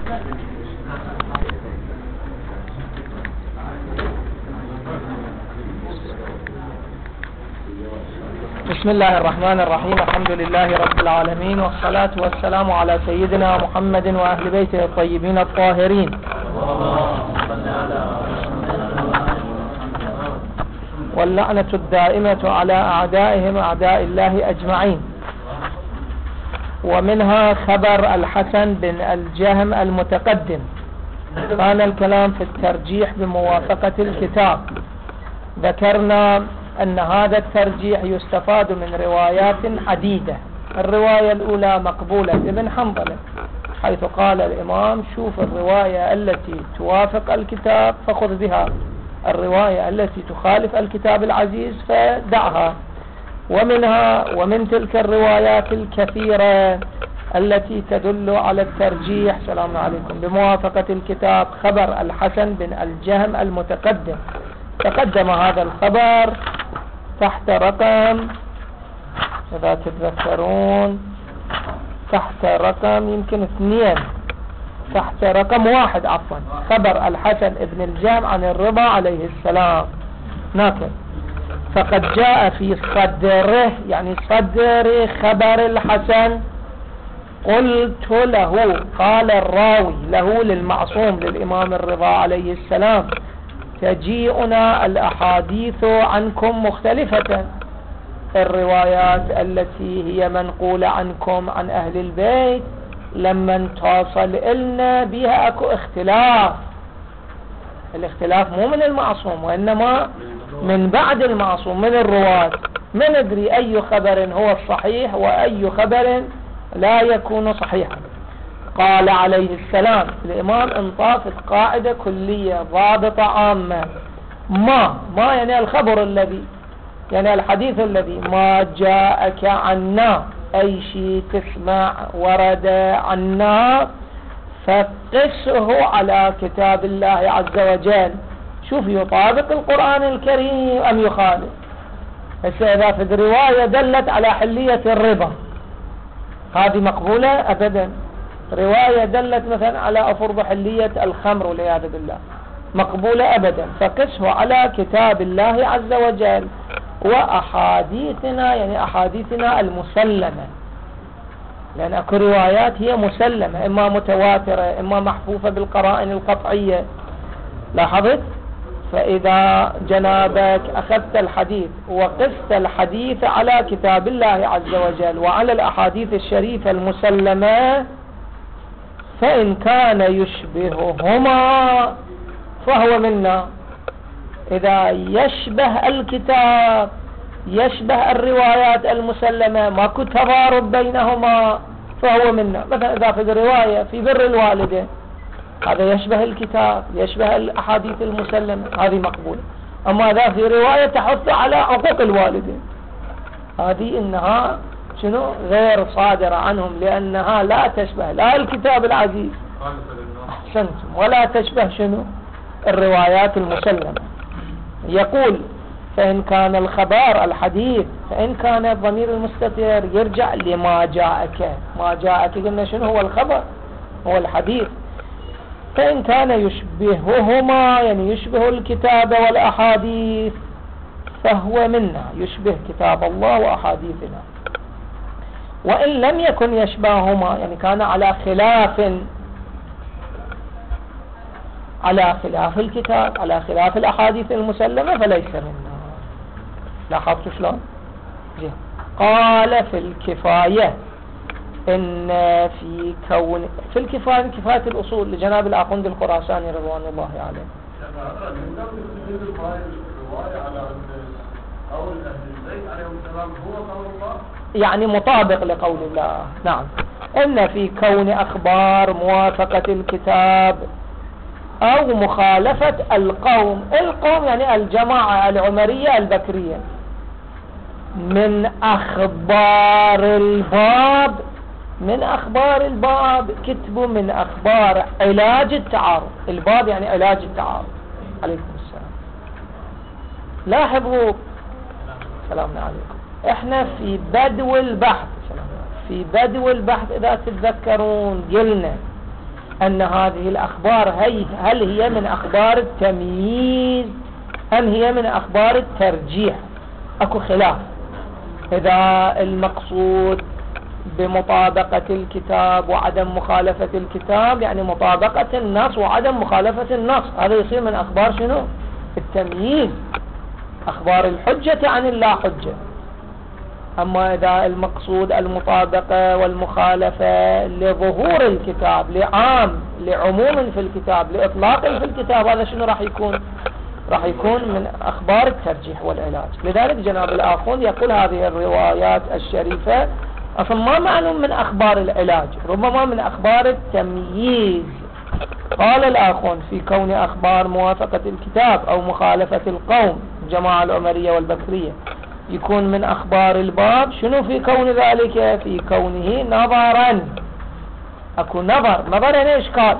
بسم الله الرحمن الرحيم. الحمد لله رب العالمين، والصلاة والسلام على سيدنا محمد وأهل بيته الطيبين الطاهرين، واللعنة الدائمة على أعدائهم أعداء الله أجمعين. ومنها خبر الحسن بن الجهم المتقدم. كان الكلام في الترجيح بموافقة الكتاب. ذكرنا أن هذا الترجيح يستفاد من روايات عديدة. الرواية الأولى مقبولة ابن حنظلة، حيث قال الإمام: شوف الرواية التي توافق الكتاب فخذ بها، الرواية التي تخالف الكتاب العزيز فدعها. ومن تلك الروايات الكثيرة التي تدل على الترجيح، سلام عليكم، بموافقة الكتاب خبر الحسن بن الجهم المتقدم. تقدم هذا الخبر تحت رقم، إذا تتذكرون، تحت رقم يمكن 2، تحت رقم 1 عفوا، خبر الحسن بن الجهم عن الرضا عليه السلام. ناكل. فقد جاء في صدره، يعني صدر خبر الحسن، قلت له، قال الراوي له للمعصوم للإمام الرضا عليه السلام: تجيئنا الأحاديث عنكم مختلفة. الروايات التي هي منقولة عنكم عن أهل البيت لما تصل إلنا بها أكو اختلاف. الاختلاف مو من المعصوم، وإنما من بعد المعصوم، من الرواة. ما ندري أي خبر هو الصحيح وأي خبر لا يكون صحيحا. قال عليه السلام، الإمام انطافت قاعدة كلية ضابطة عامة: ما يعني الخبر الذي، يعني الحديث الذي ما جاءك عنا، أي شيء تسمع ورد عنا فقسه على كتاب الله عز وجل. شوف، يطابق القرآن الكريم أم يخالف؟ إذا في الرواية دلت على حلية الربا، هذه مقبولة؟ أبدا. رواية دلت مثلا على أفرض حلية الخمر والعياذ بالله، مقبولة؟ أبدا. فقسه على كتاب الله عز وجل وأحاديثنا، يعني أحاديثنا المسلمة، لأن أكو روايات هي مسلمة، إما متواترة إما محفوفة بالقرائن القطعية. لاحظت؟ فإذا جنابك أخذت الحديث وقست الحديث على كتاب الله عز وجل وعلى الأحاديث الشريفة المسلمة، فإن كان يشبههما فهو منا. إذا يشبه الكتاب، يشبه الروايات المسلمة، ماكو تضارب بينهما، فهو منا. مثلا إذا في الرواية في بر الوالدين، هذا يشبه الكتاب، يشبه الأحاديث المسلمة، هذه مقبولة. أما إذا في رواية تحث على حقوق الوالدين، هذه إنها شنو؟ غير صادرة عنهم، لأنها لا تشبه لا الكتاب العزيز، أحسنتم، ولا تشبه شنو؟ الروايات المسلمة. يقول: فإن كان الخبر الحديث، فإن كان الضمير المستتر يرجع لما جاءك. ما جاءك قلنا شنو هو الخبر؟ هو الحديث. فإن كان يشبههما، يعني يشبه الكتاب والأحاديث، فهو منا، يشبه كتاب الله وأحاديثنا. وإن لم يكن يشبههما، يعني كان على خلاف الكتاب، على خلاف الأحاديث المسلمة، فليس منا. لاحظتوا شلون؟ قال في الكفاية إن في كون، في الكفاية، كفاية الأصول لجناب الأخوند الخراساني رضوان الله عليه. يعني مطابق لقول الله. نعم. إن في كون أخبار موافقة الكتاب أو مخالفة القوم يعني الجماعة العمرية البكرية، من أخبار الباب، من أخبار الباب كتبوا من أخبار علاج التعارض. الباب يعني علاج التعارض. عليكم السلام. لاحظوا، سلام عليكم، احنا في بدو البحث، في بدو البحث إذا تتذكرون قلنا أن هذه الأخبار هل هي من أخبار التمييز أم هي من أخبار الترجيح؟ أكو خلاف. إذا المقصود بمطابقة الكتاب وعدم مخالفة الكتاب يعني مطابقة النص وعدم مخالفة النص، هذا يصير من أخبار شنو؟ التمييز، أخبار الحجة عن اللا حجة. أما إذا المقصود المطابقة والمخالفة لظهور الكتاب، لعموم في الكتاب، لإطلاق في الكتاب، هذا شنو راح يكون؟ راح يكون من أخبار الترجيح والعلاج. لذلك جناب الآخوند يقول هذه الروايات الشريفة أصلا ما معلوم من أخبار العلاج، ربما من أخبار التمييز. قال الآخوند في كون أخبار موافقة الكتاب أو مخالفة القوم الجماعة العمرية والبكرية يكون من أخبار الباب. شنو في كون ذلك؟ في كونه نظرا. أكو نظر يعني إشكال.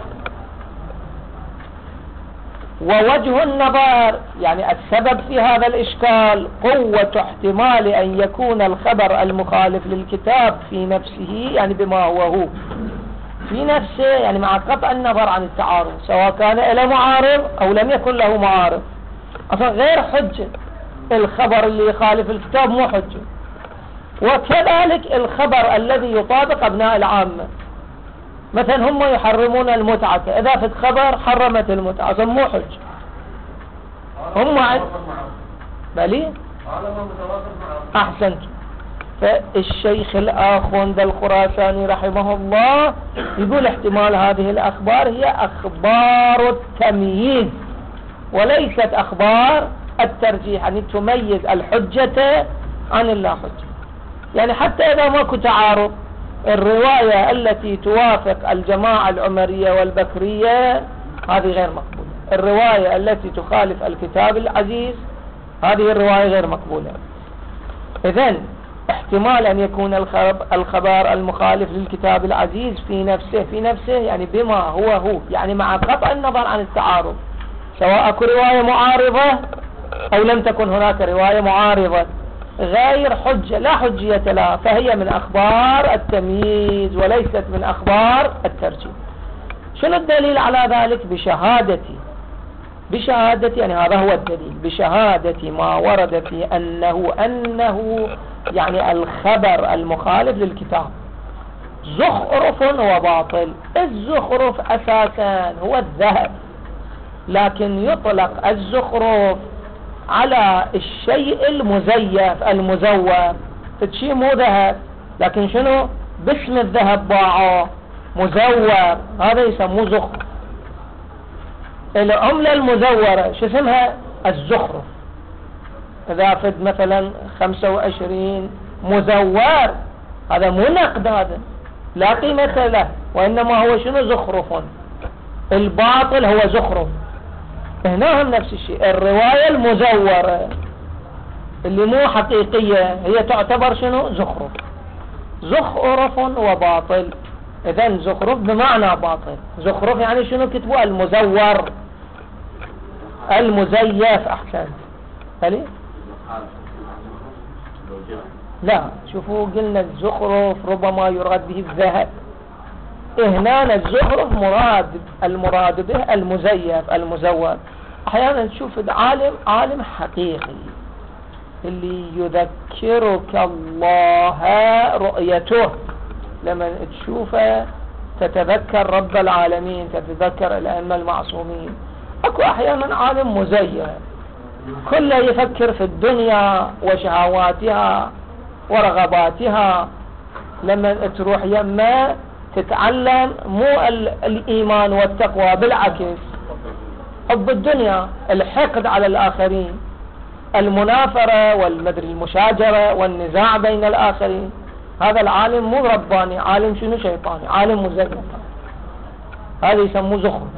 ووجه النظر يعني السبب في هذا الإشكال قوة احتمال أن يكون الخبر المخالف للكتاب في نفسه، يعني بما هو في نفسه، يعني مع قطع النظر عن التعارض، سواء كان له معارض أو لم يكن له معارض، أصلا غير حجة. الخبر اللي يخالف الكتاب مو حجة. وكذلك الخبر الذي يطابق أبناء العامة، مثلا هم يحرمون المتعة، إذا في خبر حرمت المتعة أصلا مو حجة. هم بلي أحسنت. فالشيخ الآخوند الخراساني رحمه الله يقول احتمال هذه الأخبار هي أخبار التمييز وليست أخبار الترجيح، يعني تميز الحجة عن اللا حجة. يعني حتى إذا ماكو تعارض، الرواية التي توافق الجماعة العمرية والبكرية هذه غير مقبولة. الرواية التي تخالف الكتاب العزيز هذه الرواية غير مقبولة. إذن احتمال أن يكون الخبر المخالف للكتاب العزيز في نفسه يعني بما هو يعني مع قطع النظر عن التعارض، سواء أكو رواية معارضة أو لم تكن هناك رواية معارضة، غير حجة، لا حجية لها، فهي من أخبار التمييز وليست من أخبار الترجيح. شنو الدليل على ذلك؟ بشهادة يعني هذا هو الدليل، بشهادة ما ورد في أنه يعني الخبر المخالف للكتاب زخرف وباطل. الزخرف أساسا هو الذهب، لكن يطلق الزخرف على الشيء المزيف المزور. فالشيء مو ذهب لكن شنو باسم الذهب باعه مزور، هذا يسموه زخرف. العملة المزورة شو اسمها؟ الزخرف. إذا فد مثلا 25 مزور، هذا مو نقد، هذا لا قيمة له، وإنما هو شنو؟ زخرف. الباطل هو زخرف. هنا هم نفس الشيء. الرواية المزورة اللي مو حقيقية هي تعتبر شنو؟ زخرف. زخرف وباطل. إذن زخرف بمعنى باطل. زخرف يعني شنو؟ كتبوا المزور المزيف. أحسن. هلي؟ لا، شوفوا قلنا الزخرف ربما يراد به الذهب، هنا الزخرف المراد به المزيف المزور. احيانا تشوف عالم حقيقي اللي يذكرك الله رؤيته، لما تشوفه تتذكر رب العالمين، تتذكر الأئمة المعصومين. اكو احيانا عالم مزيف كله يفكر في الدنيا وشهواتها ورغباتها، لما تروح يمه تتعلم مو الإيمان والتقوى، بالعكس حب الدنيا، الحقد على الآخرين، المنافرة المشاجرة والنزاع بين الآخرين. هذا العالم مو رباني، عالم شنو؟ شيطاني، عالم مزيف. هذا يسموه زخرف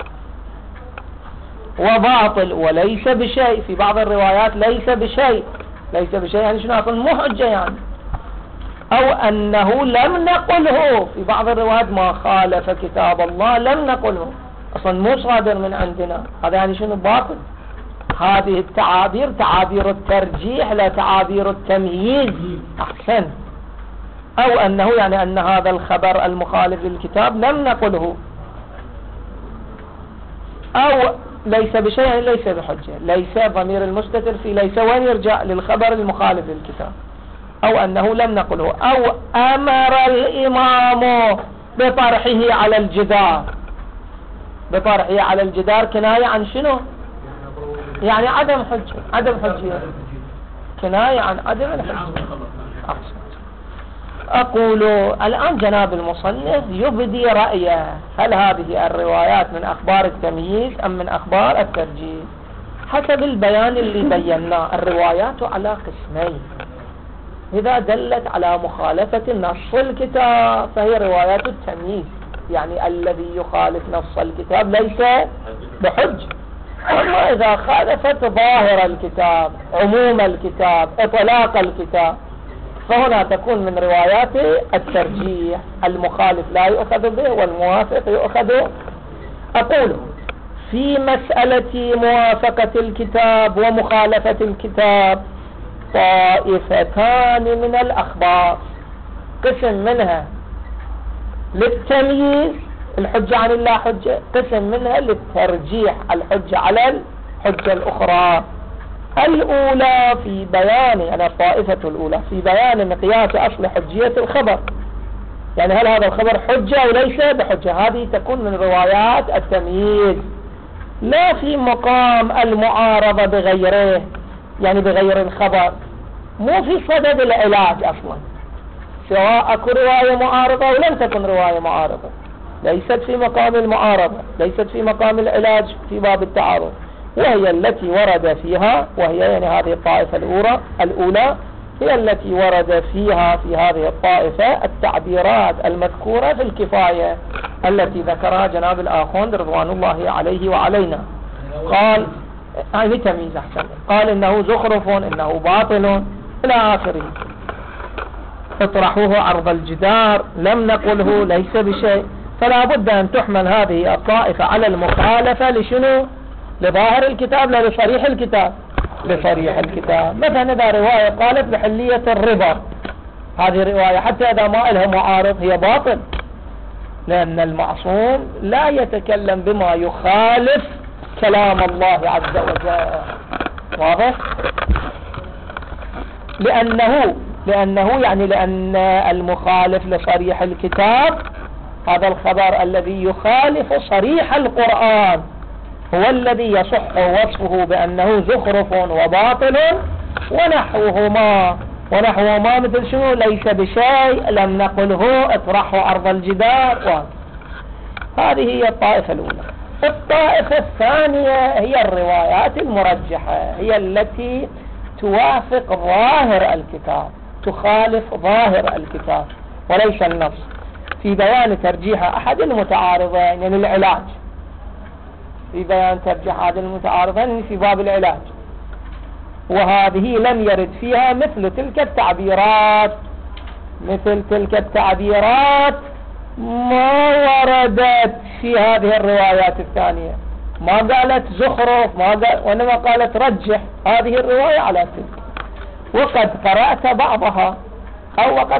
وباطل وليس بشيء. في بعض الروايات ليس بشيء يعني شنو؟ أصلا مو حجة يعني. أو أنه لم نقله، في بعض الروايات ما خالف كتاب الله لم نقله، أصلا مو صادر من عندنا، هذا يعني شنو؟ باطل. هذه التعابير تعابير الترجيح لا تعابير التمييز. أحسن. أو أنه يعني أن هذا الخبر المخالف للكتاب لم نقله، أو ليس بشيء ليس بحجة. ليس ضمير المستتر في ليس وين يرجع؟ للخبر المخالف للكتاب. أو أنه لم نقله. أو أمر الإمام بطرحه على الجدار. بطرحه على الجدار كناية عن شنو؟ يعني عدم حجة. عدم حجة كناية عن عدم الحجة. أقول الآن جناب المصنف يبدي رأيه، هل هذه الروايات من أخبار التمييز أم من أخبار الترجيح؟ حسب البيان اللي بيناه الروايات على قسمين. إذا دلت على مخالفة نص الكتاب فهي روايات التمييز، يعني الذي يخالف نص الكتاب ليس بحج. أما إذا خالفت ظاهر الكتاب، عموم الكتاب، إطلاق الكتاب، فهنا تكون من روايات الترجيح. المخالف لا يؤخذ به والموافق يؤخذ. أقول في مسألة موافقة الكتاب ومخالفة الكتاب طائفتان من الأخبار، قسم منها للتمييز الحجة عن اللا حجة، قسم منها للترجيح الحجة على الحجة الأخرى. الأولى في بيان، يعني الطائفة الأولى في بيان مقياس أصل حجية الخبر، يعني هل هذا الخبر حجة أو ليس بحجة. هذه تكون من روايات التمييز، لا في مقام المعارضة بغيره، يعني بغير الخبر، مو في صدد العلاج أصلا، سواء أكو رواية معارضة أو لم تكن رواية معارضة، ليست في مقام المعارضة، ليست في مقام العلاج في باب التعارض، وهي التي ورد فيها، وهي يعني هذه الطائفة الأولى هي التي ورد فيها في هذه الطائفة التعبيرات المذكورة في الكفاية التي ذكرها جناب الآخوند رضوان الله عليه وعلينا. قال يعني تمييز أحسن، قال إنه زخرف، إنه باطل إلى آخره. اطرحوه عرض الجدار، لم نقله ليس بشيء. فلا بد أن تحمل هذه الطائفة على المخالفة لشنو؟ لظاهر الكتاب لا لصريح الكتاب. لصريح الكتاب. مثلا إذا رواية قالت بحلية الربا، هذه رواية حتى إذا ما لها معارض هي باطل، لأن المعصوم لا يتكلم بما يخالف كلام الله عز وجل. واضح؟ لأنه يعني لأن المخالف لصريح الكتاب هذا الخبر الذي يخالف صريح القرآن هو الذي يصح وصفه بأنه زخرف وباطل ونحوهما مثل شنو؟ ليس بشيء، لم نقله، اطرحه عرض الجدار. هذه هي الطائفة الأولى. الطائفة الثانية هي الروايات المرجحة، هي التي توافق ظاهر الكتاب، تخالف ظاهر الكتاب وليس النص، في بيان ترجيح أحد المتعارضين، يعني العلاج، في بيان ترجيح أحد المتعارضين في باب العلاج. وهذه لم يرد فيها مثل تلك التعبيرات ما وردت في هذه الروايات الثانية. ما قالت زخرف، وإنما قالت رجح هذه الرواية على تلك. وقد قرأت بعضها، أو وقد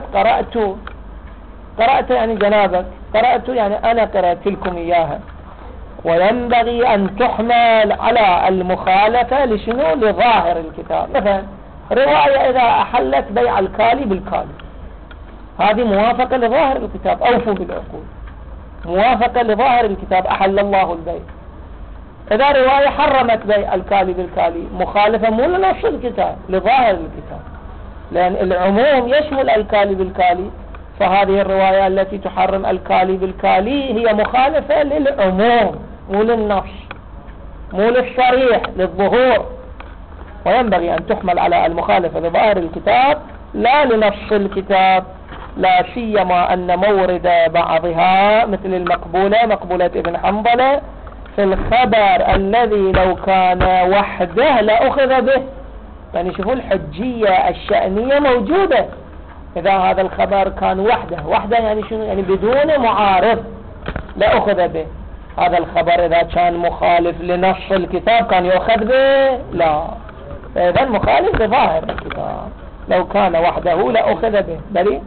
قرأت يعني جنابك قرأت، يعني أنا قرأت لكم إياها. وينبغي أن تحمل على المخالفة لشنو؟ لظاهر الكتاب. مثلا رواية إذا أحلت بيع الكالي بالكالي، هذه موافقة لظاهر الكتاب، أوفوا بالعقول، موافقة لظاهر الكتاب، أحل الله البيع. إذا رواية حرمت بيع الكالي بالكالي، مخالفة مو لنص الكتاب، لظاهر الكتاب، لأن العموم يشمل الكالي بالكالي، فهذه الرواية التي تحرم الكالي بالكالي هي مخالفة للعموم، مو للنص، مو للصريح، للظهور. وينبغي أن تحمل على المخالفة لظاهر الكتاب لا لنص الكتاب، لا سيما أن مورد بعضها مثل مقبولة ابن حنظلة في الخبر الذي لو كان وحده لأخذ به. يعني شوفوا الحجية الشأنية موجودة. إذا هذا الخبر كان وحده يعني شنو؟ يعني بدون معارض لأخذ به. هذا الخبر إذا كان مخالف لنص الكتاب كان يأخذ به؟ لا. فإذا مخالف لظاهر الكتاب، لو كان وحده لأخذ به. بلي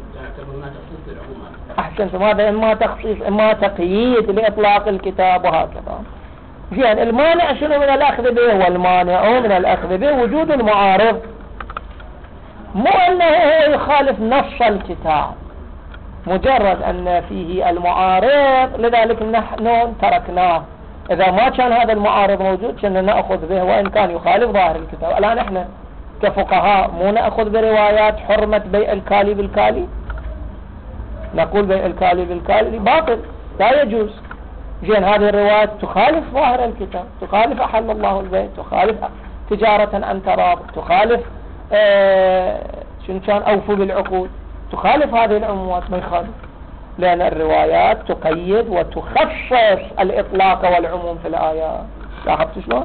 أحسنتم، هذا إما تخصيص إما تقييد لإطلاق الكتاب وهكذا. زين المانع شنو من الأخذ به؟ والمانع من الأخذ به وجود المعارض، مو أنه هو يخالف نص الكتاب، مجرد أن فيه المعارض لذلك نحن تركناه. إذا ما كان هذا المعارض موجود كنا نأخذ به وإن كان يخالف ظاهر الكتاب. الآن احنا كفقهاء مو نأخذ بروايات حرمة بيع الكالي بالكالي، نقول بيع الكالي بالكالي باطل لا يجوز. زين هذه الروايات تخالف ظاهر الكتاب، تخالف أحل الله البيع، تخالف تجارة عن تراض، تخالف شنو كان أوفوا بالعقود، تخالف هذه العمومات. ما يخالف، لأن الروايات تقيد وتخصص الإطلاق والعموم في الآيات. لاحظت شلون؟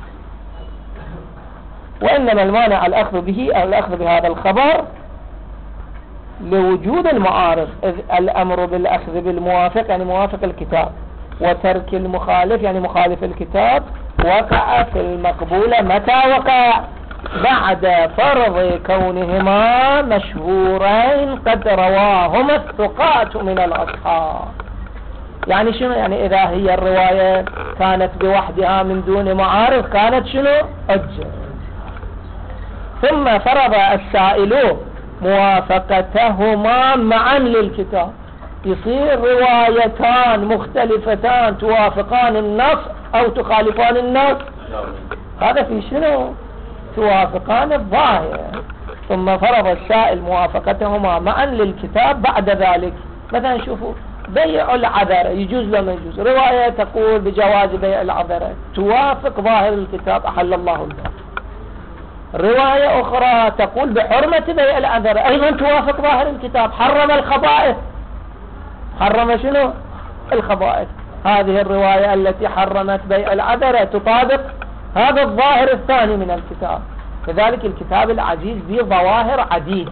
وإنما المانع الأخذ به أو الأخذ بهذا الخبر لوجود المعارض، إذ الأمر بالأخذ بالموافق يعني موافق الكتاب، وترك المخالف يعني مخالف الكتاب وقع في المقبولة. متى وقع؟ بعد فرض كونهما مشهورين قد رواهما الثقات من الأصحاب. يعني شنو؟ يعني إذا هي الرواية كانت بوحدها من دون معارض كانت شنو؟ حجة. ثم فرض السائل موافقتهما معا للكتاب، يصير روايتان مختلفتان توافقان النص أو تخالفان النص. هذا في شنو؟ توافقان الظاهر. ثم فرض السائل موافقتهما معا للكتاب بعد ذلك. مثلا شوفوا بيع العذرة يجوز لما يجوز، رواية تقول بجواز بيع العذرة توافق ظاهر الكتاب أحل الله البيع، رواية أخرى تقول بحرمة بيع العذرة أيضا توافق ظاهر الكتاب، حرم الخبائث. حرم شنو؟ الخبائث. هذه الرواية التي حرمت بيع العذرة تطابق هذا الظاهر الثاني من الكتاب. لذلك الكتاب العزيز به ظواهر عديدة.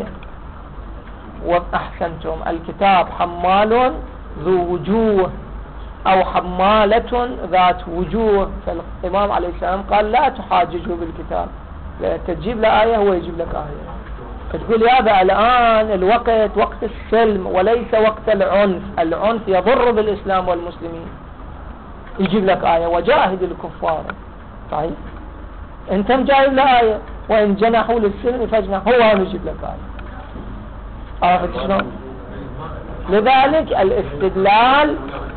وأحسنتم، الكتاب حمال ذو وجوه أو حمالة ذات وجوه. فالإمام عليه السلام قال لا تحاججه بالكتاب، لا تجيب له آية هو يجيب لك آية. تقول هذا الآن الوقت وقت السلم وليس وقت العنف، العنف يضر بالإسلام والمسلمين. يجيب لك آية وجاهد الكفار. صحيح، انت مجايب له آية وإن جنحوا للسلم فاجنح، هو هم يجيب لك آية. عرفت شلون؟ لذلك الاستدلال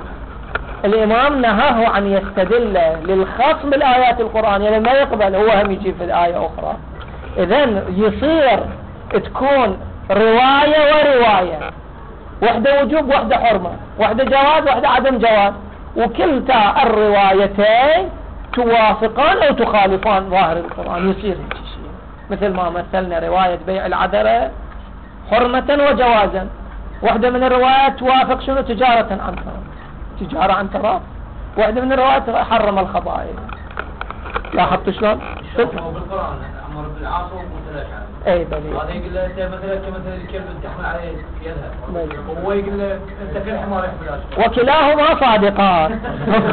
الإمام نهاه عن يستدل للخاص بالآيات القرآنية لما يقبل، هو هم يجيب في الآية أخرى. إذن يصير تكون رواية ورواية، واحدة وجوب واحدة حرمة، واحدة جواز واحدة عدم جواز، وكلتا الروايتين توافقان أو تخالفان ظاهر القرآن. يصير شيء مثل ما مثلنا رواية بيع العذرة حرمة وجوازا، واحدة من الروايات توافق شنو؟ تجارة عن تراض، تجارة عن تراض. واحدة من الروايات حرم الخبائث. لاحظت شلون؟ بالقرآن أمر بالعاصي ومثل أشعر. اي بلي. هذا يقول له انت مثلا كمثل الكلب تحمل عليه يذهب، وهو يقول له انت كالحمار يحمل أشعر. وكلاهما صادقان.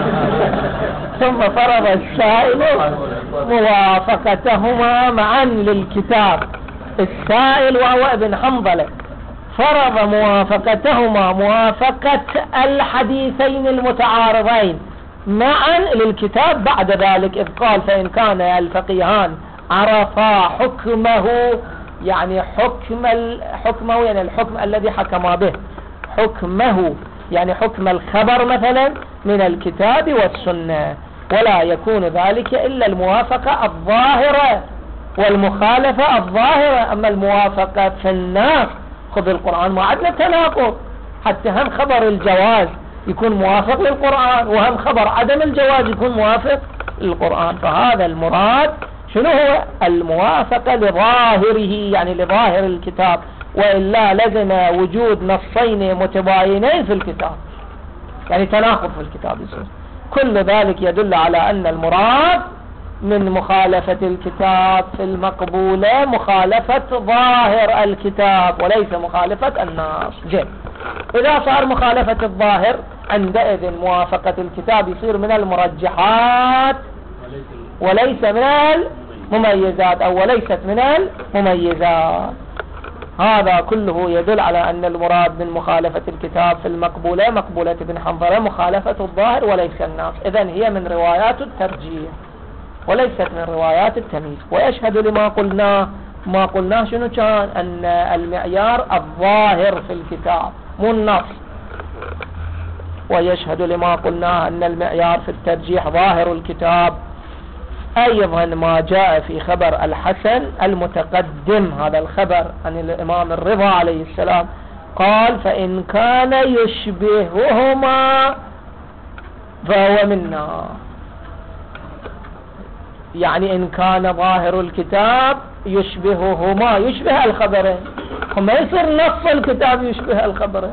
ثم فرض السائل موافقتهما معا للكتاب. السائل وهو ابن حنظلة فرض موافقتهما، موافقة الحديثين المتعارضين معا للكتاب بعد ذلك، إذ قال فإن كان الفقيهان عرفا حكمه، يعني حكمه يعني الحكم الذي حكما به، حكمه يعني حكم الخبر مثلا من الكتاب والسنة، ولا يكون ذلك إلا الموافقة الظاهرة والمخالفة الظاهرة. أما الموافقة في الناس، خذ القرآن ما عندنا تناقض، حتى هم خبر الجواز يكون موافق للقرآن، وهم خبر عدم الجواز يكون موافق للقرآن. فهذا المراد شنو هو؟ الموافقة لظاهره، يعني لظاهر الكتاب، وإلا لزم وجود نصين متباينين في الكتاب، يعني تناقض في الكتاب يصير. كل ذلك يدل على أن المراد من مخالفة الكتاب في المقبولة مخالفة ظاهر الكتاب وليس مخالفة النص. جيد، إذا صار مخالفة الظاهر عندئذ موافقة الكتاب يصير من المرجحات وليس من المميزات، أو وليست من المميزات. هذا كله يدل على أن المراد من مخالفة الكتاب في المقبولة مقبولة ابن حنظلة مخالفة الظاهر وليس النص. إذن هي من روايات الترجيح وليست من روايات التمييز. ويشهد لما قلناه، ما قلناه شنو كان؟ أن المعيار الظاهر في الكتاب مو النص. ويشهد لما قلناه أن المعيار في الترجيح ظاهر الكتاب. أيضا ما جاء في خبر الحسن المتقدم، هذا الخبر عن الإمام الرضا عليه السلام، قال فإن كان يشبههما فهو منا. يعني إن كان ظاهر الكتاب يشبههما، يشبه الخبرين، وما يصير نص الكتاب يشبه الخبرين،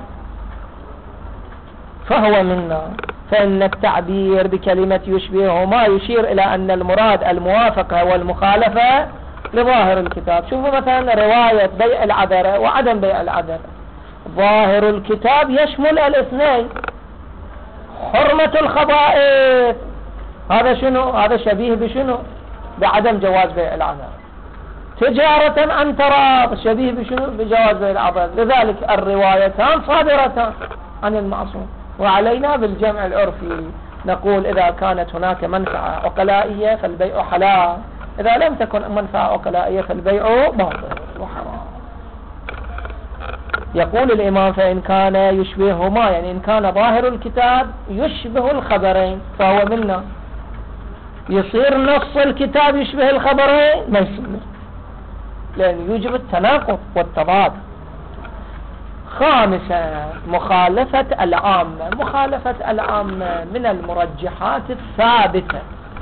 فهو منا. فإن التعبير بكلمة يشبههما يشير إلى أن المراد الموافقة والمخالفة لظاهر الكتاب. شوفوا مثلا رواية بيع العذرة وعدم بيع العذرة، ظاهر الكتاب يشمل الاثنين. حرمة الخبائث هذا شنو؟ هذا شبيه بشنو؟ بعدم جواز بيع العذرة. تجارة عن تراض شبيه بشنو؟ بجواز بيع العذرة. لذلك الروايتان صادرتان عن المعصوم. وعلينا بالجمع العرفي نقول إذا كانت هناك منفعة عقلائية فالبيع حلال، إذا لم تكن منفعة عقلائية فالبيع باطل وحرام. يقول الإمام فإن كان يشبههما، يعني إن كان ظاهر الكتاب يشبه الخبرين فهو منا. يصير نص الكتاب يشبه الخبرين؟ ما يصير، لأن يوجب التناقض والتضاد. خامسا مخالفة العامة. مخالفة العامة من المرجحات الثابتة.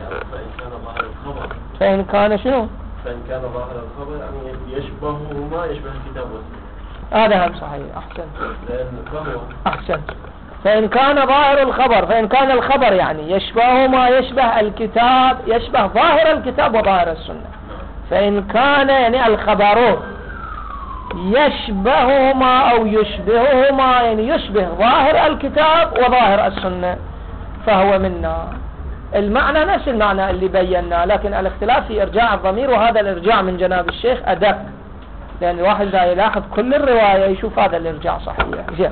فإن كان شنو؟ فإن كان ظاهر الخبر يعني يشبههما، يشبه الكتاب والسنة. هذا هم صحيح. أحسنت. فإن كان ظاهر الخبر، فإن كان الخبر يعني يشبههما، يشبه الكتاب، يشبه ظاهر الكتاب وظاهر السنة. فإن كان يعني الخبر يشبههما أو يشبههما، يعني يشبه ظاهر الكتاب وظاهر السنة، فهو منا. المعنى نفس المعنى اللي بيناه، لكن الاختلاف في إرجاع الضمير، وهذا الإرجاع من جناب الشيخ أدق، لأن الواحد إذا يلاحظ كل الرواية يشوف هذا الإرجاع صحيح.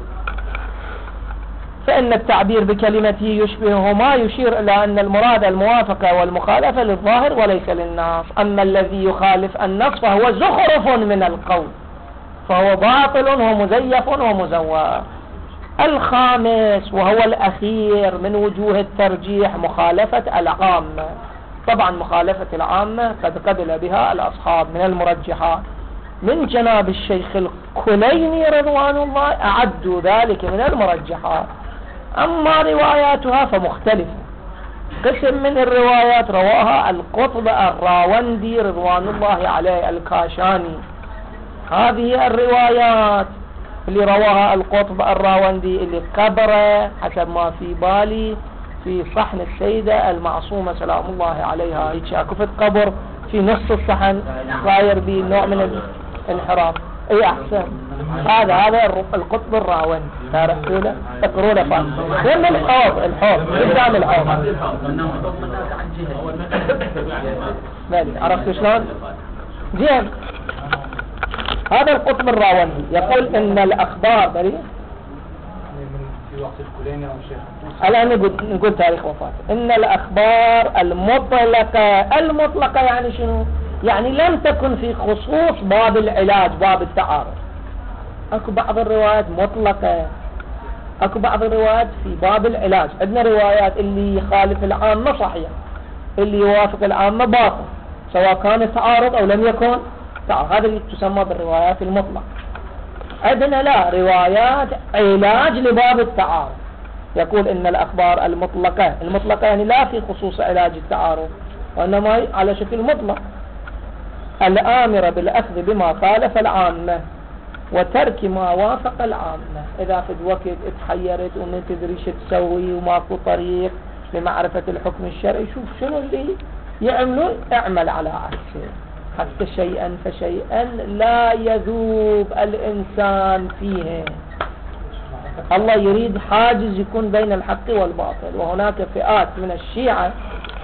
فإن التعبير بكلمته يشبههما يشير إلى أن المراد الموافقة والمخالفة للظاهر وليس للنص. أما الذي يخالف النص فهو زخرف من القول، فهو باطل ومزيف ومزور. الخامس وهو الأخير من وجوه الترجيح مخالفة العامة. طبعا مخالفة العامة قد قبل بها الأصحاب من المرجحات، من جناب الشيخ الكليني رضوان الله أعدوا ذلك من المرجحات. أما رواياتها فمختلفة. قسم من الروايات رواها القطب الراوندي رضوان الله عليه الكاشاني. هذه الروايات اللي رواها القطب الراوندي اللي قبره حسب ما في بالي في صحن السيدة المعصومة سلام الله عليها، هيك كفت قبر في نص الصحن صاير به نوع من الانحراف. اي احسن، هذا القطب الراوندي. تعرفوا له؟ اقروا له فان وين الحوض قدام الحوض. عرفتوا شلون؟ زين. هذا القطب الراوندي يقول ان الاخبار بريء في وقت الكليني او الشيخ الان نقول تاريخ وفاته. ان الاخبار المطلقه يعني شنو؟ يعني لم تكن في خصوص باب العلاج، باب التعارض. اكو بعض الروايات مطلقه، اكو بعض الروايات في باب العلاج. عندنا روايات اللي يخالف العامه صحيح، اللي يوافق العامه باطل، سواء كان تعارض او لم يكن تعارض. هذا اللي تسمى بالروايات المطلقه. عندنا لا، روايات علاج لباب التعارض. يقول ان الاخبار المطلقه يعني لا في خصوص علاج التعارض، وانما على شكل مطلق، الآمرة بالأخذ بما خالف العامة وترك ما وافق العامة. إذا في الوقت اتحيرت وما تدري شو تسوي وماكو طريق لمعرفة الحكم الشرعي، شوف شنو اللي يعملون، اعمل على عكسه. حتى شيئا فشيئا لا يذوب الإنسان فيه. الله يريد حاجز يكون بين الحق والباطل. وهناك فئات من الشيعة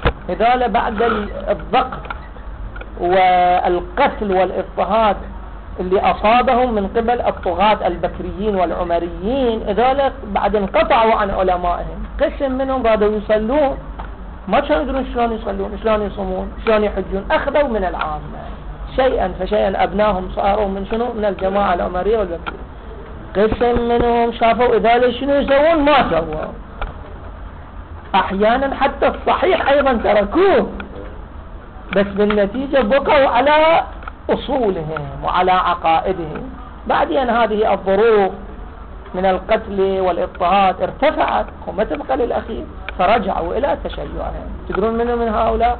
هذول بعد الضغط والقتل والاضطهاد اللي أصابهم من قبل الطغاة البكريين والعمريين، ذلك بعد انقطعوا عن علمائهم. قسم منهم رادوا يصلون، ما كانوا يدرون شلون يصلون، شلون يصومون، شلون يحجون، أخذوا من العامة شيئا فشيئا. أبناهم صاروا من شنو؟ من الجماعة العمرية والبكرية. قسم منهم شافوا إذا شنو يسوون ما سووا. أحيانا حتى الصحيح أيضا تركوه، بس بالنتيجة بقوا على أصولهم وعلى عقائدهم. بعدين هذه الظروف من القتل والاضطهاد ارتفعت وما تبقى للأخير، فرجعوا إلى تشيعهم. تدرون من هؤلاء؟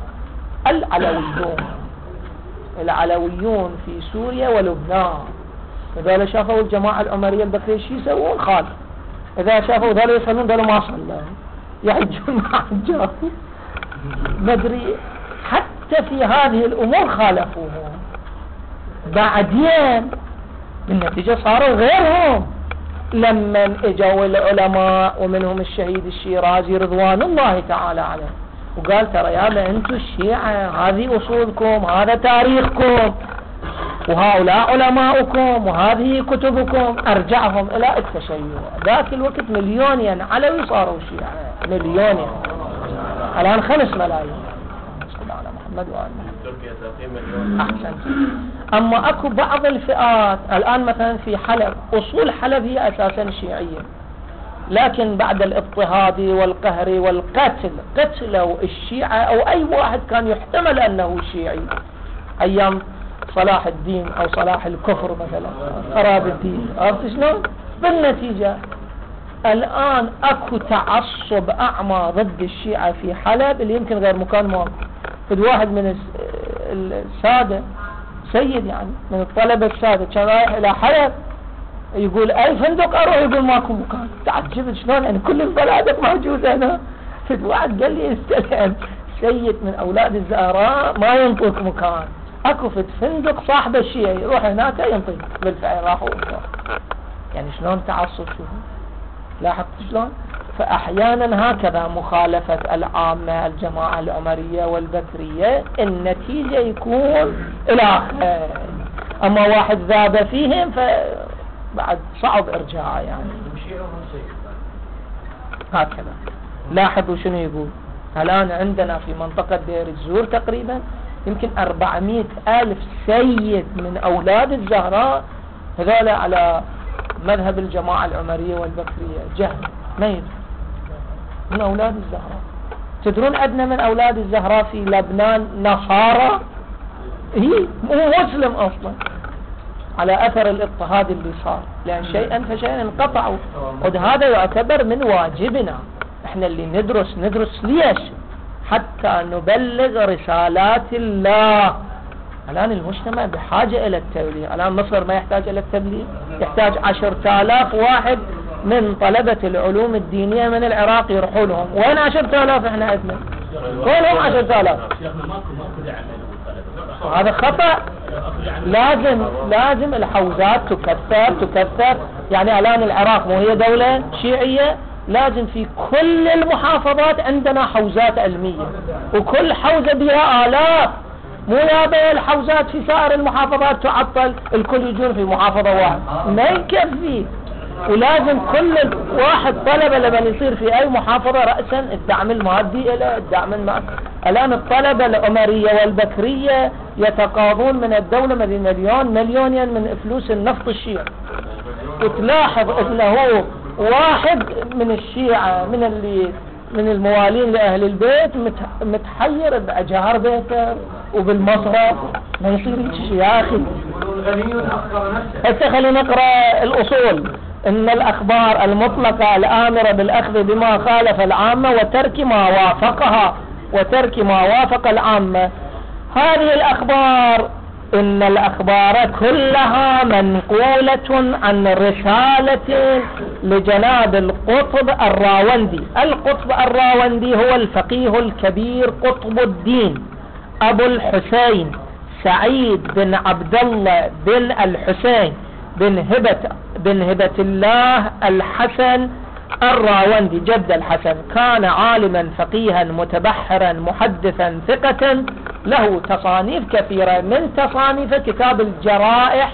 العلويون في سوريا ولبنان. إذا شافوا الجماعة العمرية البكرية شو يسوون؟ خالف. إذا شافوا ذلك يصلون ذلك ما صلوا، يحجون ما حجوا. مدري حتى في هذه الأمور خالفوهم. بعدين بالنتيجة صاروا غيرهم لما اجوا العلماء ومنهم الشهيد الشيرازي رضوان الله تعالى عليه وقال ترى يا انتم الشيعة هذه أصولكم، هذا تاريخكم، وهؤلاء علماؤكم، وهذه كتبكم، أرجعهم إلى التشيع. ذاك الوقت مليونين علوي صاروا شيعة، مليونين. الآن 5 ملايين. صلى على محمد وآل محمد. أحسن. أما أكو بعض الفئات الآن مثلا في حلب، أصول حلب هي أساسا شيعية، لكن بعد الاضطهاد والقهر والقتل قتلوا الشيعة أو أي واحد كان يحتمل أنه شيعي أيام صلاح الدين أو صلاح الكفر مثلا، خراب الدين. عرفت شلون؟ بالنتيجة الآن أكو تعصب أعمى ضد الشيعة في حلب اللي يمكن غير مكان ماكو. فد واحد من السادة، سيد يعني من الطلبة السادة، كان رايح إلى حلب يقول أي فندق أروح، يقول ماكو مكان. تعجبت شلون يعني كل الفنادق موجودة هنا. فد واحد قال لي استلم سيد من أولاد الزهراء ما ينطيك مكان، اكو في فندق صاحب الشيعي يروح هناك ينطيك. بالفعل راحوا يعني شلون تعصب. شوفوا لاحظت شلون. فأحيانا هكذا مخالفة العامة الجماعة العمرية والبكرية النتيجة يكون إلى خير. أما واحد ذاب فيهم فبعد صعب إرجاعه يعني. هكذا. لاحظوا شنو يقول. الآن عندنا في منطقة دير الزور تقريبا يمكن 400,000 سيد من أولاد الزهراء، هذول على مذهب الجماعة العمرية والبكرية، جهل ما يدري من أولاد الزهراء. تدرون عندنا من أولاد الزهراء في لبنان نصارى، هي مو مسلم أصلا، على أثر الاضطهاد اللي صار، لأن شيئا فشيئا انقطعوا. وهذا يعتبر من واجبنا احنا اللي ندرس ليش؟ حتى نبلغ رسالات الله. الآن المجتمع بحاجة إلى التبليغ. الآن مصر ما يحتاج إلى التبليغ، يحتاج 10,000 واحد من طلبة العلوم الدينية من العراق يروحوا لهم. وين 10,000 احنا عندنا؟ وين 10,000؟ هذا خطأ. لازم الحوزات تكثر. يعني الآن العراق مو هي دولة شيعية، لازم في كل المحافظات عندنا حوزات علمية، وكل حوزة بها آلاف، مو يابا الحوزات في سائر المحافظات تعطل الكل يجون في محافظة واحد، ما يكفي. ولازم كل واحد طلبة لما يصير في أي محافظة رأسا الدعم المادي إلى الدعم المادي. الآن الطلبة العمرية والبكرية يتقاضون من الدولة مليونين من فلوس النفط الشيعي. وتلاحظ أنه واحد من الشيعة من الموالين لأهل البيت متحير بأجار بيته وبالمصرف. ما يصير شيء يا أخي. هسه خلينا نقرأ الأصول. إن الأخبار المطلقة الآمرة بالأخذ بما خالف العامة وترك ما وافق العامة. هذه الأخبار إن الأخبار كلها منقولة عن رسالة لجناب القطب الراوندي. القطب الراوندي هو الفقيه الكبير قطب الدين أبو الحسين سعيد بن عبد الله بن الحسين بن هبة الله الحسن الراوندي جد الحسن. كان عالما فقيها متبحرا محدثا ثقة، له تصانيف كثيرة. من تصانيف كتاب الجرائح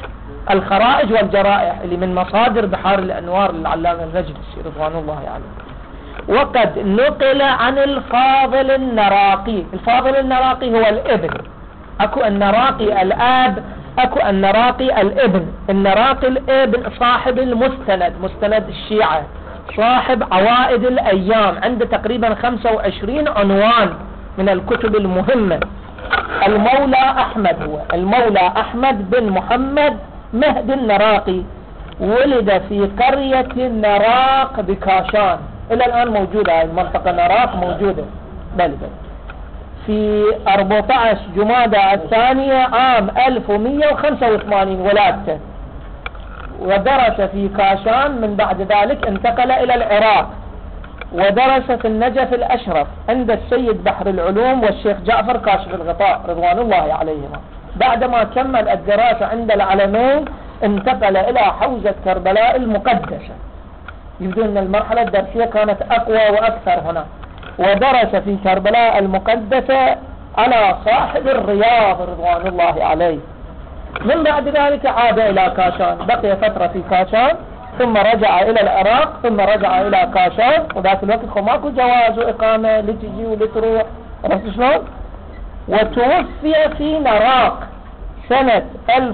الخرائج والجرائح اللي من مصادر بحار الأنوار للعلامة المجلسي رضوان الله عليه. وقد نقل عن الفاضل النراقي. الفاضل النراقي هو الابن، اكو النراقي الاب، اكو النراقي الابن. النراقي الابن صاحب المستند، مستند الشيعة، صاحب عوائد الأيام، عنده تقريبا 25 عنوان من الكتب المهمة. المولى أحمد، هو المولى أحمد بن محمد مهدي النراقي، ولد في قرية نراق بكاشان، إلى الآن موجودة هذه المنطقة نراق موجودة بل في 14 جمادى الثانية عام 1185 ولادته، ودرس في كاشان. من بعد ذلك انتقل إلى العراق ودرس في النجف الأشرف عند السيد بحر العلوم والشيخ جعفر كاشف الغطاء رضوان الله عليهما. بعدما كمل الدراسة عند العلمين انتقل إلى حوزة كربلاء المقدسة. يبدو أن المرحلة الدرسية كانت أقوى وأكثر هنا، ودرس في كربلاء المقدسة على صاحب الرياض رضوان الله عليه. من بعد ذلك عاد إلى كاشان، بقي فترة في كاشان ثم رجع إلى العراق ثم رجع إلى كاشان. وذات الوقت ماكو جواز وإقامة لتجي ولتروح، عرفت شلون؟ وتوفي في نراق سنة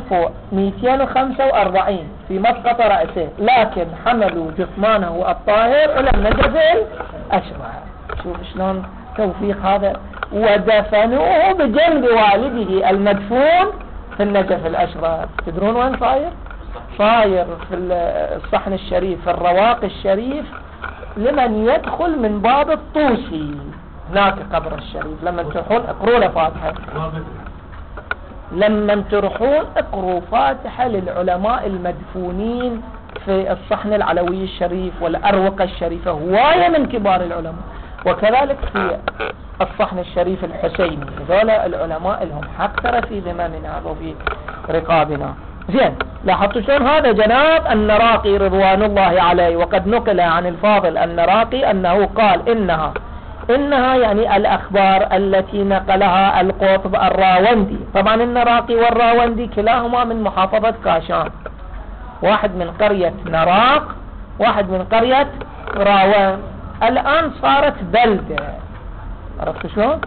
1245 في مسقط رأسه، لكن حملوا جثمانه الطاهر إلى النجف الأشرف. شوف شلون توفيق هذا. ودفنوه بجنب والده المدفون في النجف الأشرف. تدرون وين صاير؟ صاير في الصحن الشريف، في الرواق الشريف، لمن يدخل من باب الطوسي، هناك قبر الشريف. لما تروحون اقروا له فاتحة، لما تروحون اقروا فاتحة للعلماء المدفونين في الصحن العلوي الشريف والأروقة الشريفة، هواية من كبار العلماء. وكذلك في الصحن الشريف الحسيني، هذول العلماء لهم حق ترى في ذممنا وفي رقابنا. زين، لاحظتوا شلون هذا جناب النراقي رضوان الله عليه. وقد نقل عن الفاضل النراقي أنه قال إنها يعني الأخبار التي نقلها القطب الراوندي. طبعا النراقي والراوندي كلاهما من محافظة كاشان، واحد من قرية نراق واحد من قرية راوان، الآن صارت بلدة. عرفت شلون؟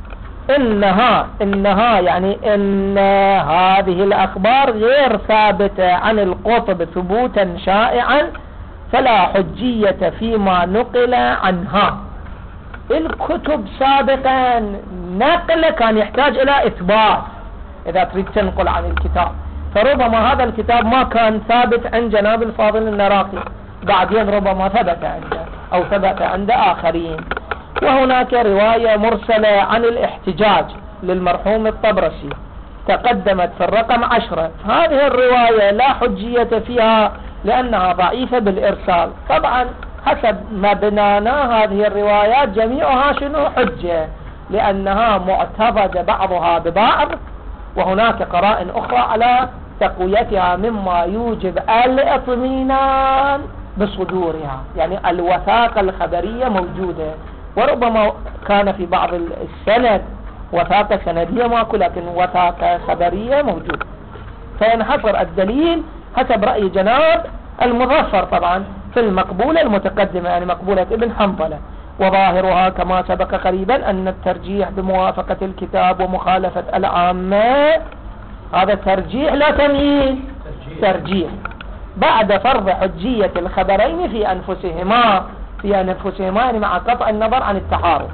إنها يعني إن هذه الأخبار غير ثابتة عن القطب ثبوتا شائعا، فلا حجية فيما نقل عنها. الكتب سابقا نقل كان يحتاج إلى إثبات إذا تريد تنقل عن الكتاب، فربما هذا الكتاب ما كان ثابت عند جناب الفاضل النراقي، بعدين ربما ثبت عنده أو ثبت عند آخرين. وهناك رواية مرسلة عن الاحتجاج للمرحوم الطبرسي تقدمت في الرقم 10. هذه الرواية لا حجية فيها لأنها ضعيفة بالإرسال. طبعا حسب مبنانا هذه الروايات جميعها شنو حجة، لأنها معتضدة بعضها ببعض، وهناك قرائن أخرى على تقويتها مما يوجب الاطمئنان بصدورها، يعني الوثاقة الخبرية موجودة. وربما كان في بعض السند وثاقة سندية ماكو، لكن وثاقة خبرية موجودة. فينحصر الدليل حسب رأي جناب المظفر طبعا في المقبولة المتقدمة، يعني مقبولة ابن حنظلة. وظاهرها كما سبق قريبا أن الترجيح بموافقة الكتاب ومخالفة العامة، هذا ترجيح لا تمييز، ترجيح بعد فرض حجية الخبرين في أنفسهما يعني مع قطع النظر عن التعارض.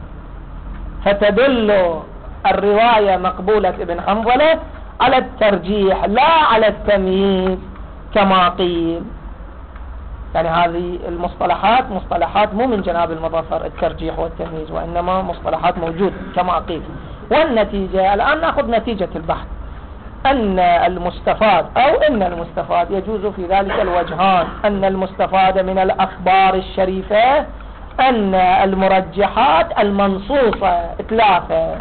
فتدل الرواية مقبولة ابن حنظلة على الترجيح لا على التمييز كما قيل. يعني هذه المصطلحات مصطلحات مو من جناب المظفر الترجيح والتمييز، وإنما مصطلحات موجودة كما قيل. والنتيجة الآن نأخذ نتيجة البحث، أن المستفاد يجوز في ذلك الوجهان. أن المستفاد من الأخبار الشريفة أن المرجحات المنصوصة 3: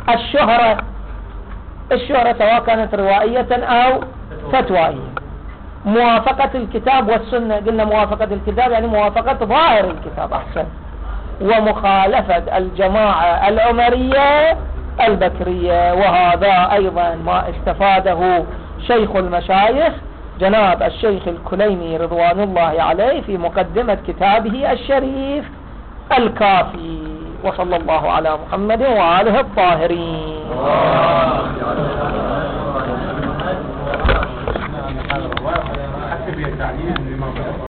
الشهرة سواء كانت روائية أو فتوائية، موافقة الكتاب والسنة، قلنا موافقة الكتاب يعني موافقة ظاهر الكتاب أحسن، ومخالفة الجماعة العمرية البكرية. وهذا أيضا ما استفاده شيخ المشايخ جناب الشيخ الكليني رضوان الله عليه في مقدمة كتابه الشريف الكافي. وصلى الله على محمد وآله الطاهرين.